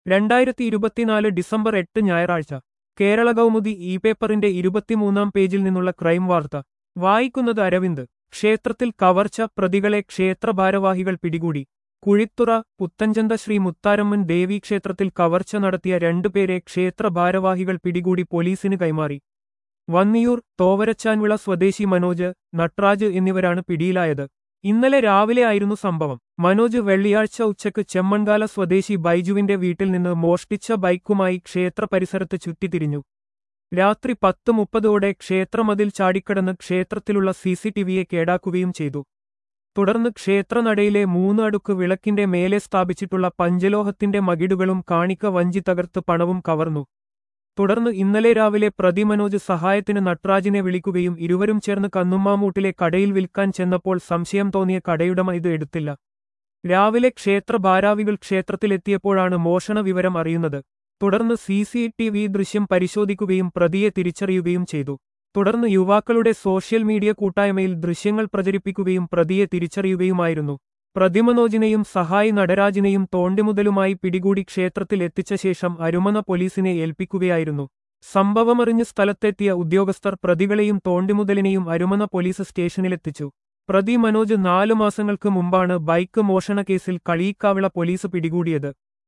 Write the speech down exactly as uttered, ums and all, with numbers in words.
രണ്ടായിരത്തി ഇരുപത്തിനാല് ഡിസംബർ എട്ട് ഞായറാഴ്ച കേരള കൗമുദി ഇ പേപ്പറിന്റെ ഇരുപത്തിമൂന്നാം പേജിൽ നിന്നുള്ള ക്രൈം വാർത്ത വായിക്കുന്നത് അരവിന്ദ്. ക്ഷേത്രത്തിൽ കവർച്ച, പ്രതികളെ ക്ഷേത്ര ഭാരവാഹികൾ പിടികൂടി. കുഴിത്തുറ പുത്തഞ്ചന്ത ശ്രീ മുത്താരമ്മൻ ദേവീക്ഷേത്രത്തിൽ കവർച്ച നടത്തിയ രണ്ടുപേരെ ക്ഷേത്ര ഭാരവാഹികൾ പിടികൂടി പോലീസിന് കൈമാറി. വന്നിയൂർ തോവരച്ചാൻവിള സ്വദേശി മനോജ്, നട്രാജ് എന്നിവരാണ് പിടിയിലായത്. ഇന്നലെ രാവിലെ ആയിരുന്നു സംഭവം. മനോജ് വെള്ളിയാഴ്ച ഉച്ചയ്ക്ക് ചെമ്മൺകാല സ്വദേശി ബൈജുവിന്റെ വീട്ടിൽ നിന്ന് മോഷ്ടിച്ച ബൈക്കുമായി ക്ഷേത്ര പരിസരത്ത് ചുറ്റിത്തിരിഞ്ഞു. രാത്രി പത്ത് മുപ്പതോടെ ക്ഷേത്രമതിൽ ചാടിക്കടന്ന് ക്ഷേത്രത്തിലുള്ള സിസിടിവിയെ കേടാക്കുകയും ചെയ്തു. തുടർന്ന് ക്ഷേത്രനടയിലെ മൂന്ന് അടുക്ക് വിളക്കിന്റെ മേലെ സ്ഥാപിച്ചിട്ടുള്ള പഞ്ചലോഹത്തിന്റെ മകിടുകളും കാണിക്ക വഞ്ചി തകർത്ത് പണവും കവർന്നു. തുടർന്ന് ഇന്നലെ രാവിലെ പ്രതി മനോജ് സഹായത്തിന് നട്രാജിനെ വിളിക്കുകയും ഇരുവരും ചേർന്ന് കന്നുമ്മാമൂട്ടിലെ കടയിൽ വിൽക്കാൻ ചെന്നപ്പോൾ സംശയം തോന്നിയ കടയുടമ ഇത് എടുത്തില്ല. രാവിലെ ക്ഷേത്ര ഭാരാവികൾ ക്ഷേത്രത്തിലെത്തിയപ്പോഴാണ് മോഷണ വിവരം അറിയുന്നത്. തുടർന്ന് സി സി ടി വി ദൃശ്യം പരിശോധിക്കുകയും പ്രതിയെ തിരിച്ചറിയുകയും ചെയ്തു. തുടർന്ന് യുവാക്കളുടെ സോഷ്യൽ മീഡിയ കൂട്ടായ്മയിൽ ദൃശ്യങ്ങൾ പ്രചരിപ്പിക്കുകയും പ്രതിയെ തിരിച്ചറിയുകയുമായിരുന്നു. പ്രതി മനോജിനെയും സഹായി നടരാജിനെയും തോണ്ടിമുതലുമായി പിടികൂടി ക്ഷേത്രത്തിൽ എത്തിച്ച ശേഷം അരുമന പോലീസിനെ ഏൽപ്പിക്കുകയായിരുന്നു. സംഭവമറിഞ്ഞ് സ്ഥലത്തെത്തിയ ഉദ്യോഗസ്ഥർ പ്രതികളെയും തോണ്ടിമുതലിനെയും അരുമന പോലീസ് സ്റ്റേഷനിലെത്തിച്ചു. പ്രതി മനോജ് നാലു മാസങ്ങൾക്ക് മുമ്പാണ് ബൈക്ക് മോഷണ കേസിൽ കളിയിക്കാവിള പോലീസ് പിടികൂടിയത്.